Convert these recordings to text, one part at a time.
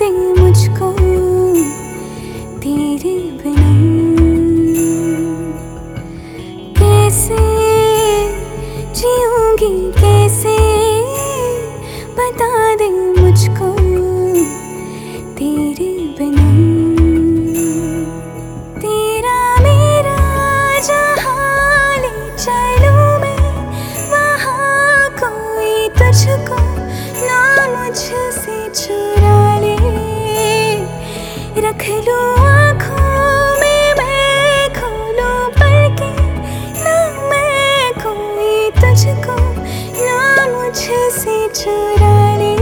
दे मुझको तेरे बिना। कैसे जीऊंगी कैसे, बता दे मुझको तेरे बिना। तेरा मेरा जहाँ ले चलूं मैं, वहाँ कोई तुझको ना मुझसे चुरा ले। रख लूं आँखों में मैं खोलूं पढ़ के, ना मैं कोई तुझको ना मुझसे चुरा ले।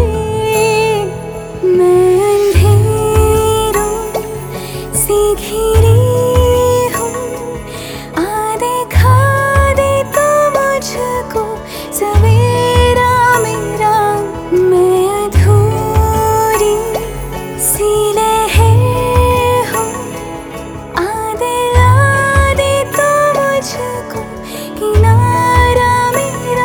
मैं अंधेरों से घिरी हूँ, आ देखा दे तो मुझको सवेरा मेरा। मैं अधूरी सी लहर हूँ, आ दिला दे तो मुझको किनारा मेरा।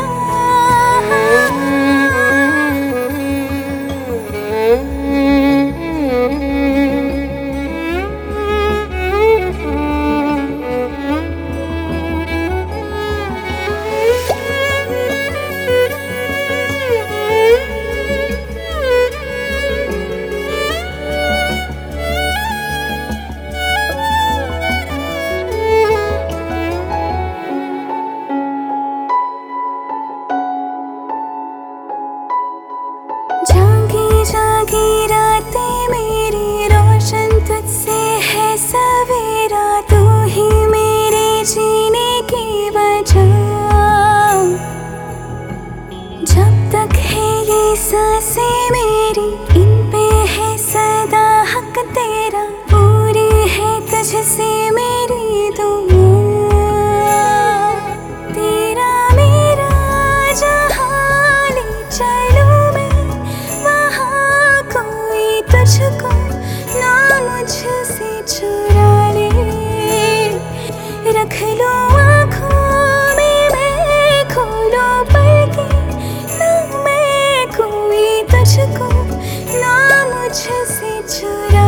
जागी जागी रातें मेरी रोशन तुझसे है सवेरा, तू ही मेरे जीने की वजह। जब तक है ये सांसें मेरी, इन पे है सदा हक तेरा, पूरी है तुझसे मेरी दुआ। तेरा मेरा जहाँ ले चलूं मैं, वहाँ कोई तुझको ना मुझसे चुरा ले। रख लूं आँखों में मैं खोलूं पढ़ के, ना मैं कोई तुझको ना मुझसे चुरा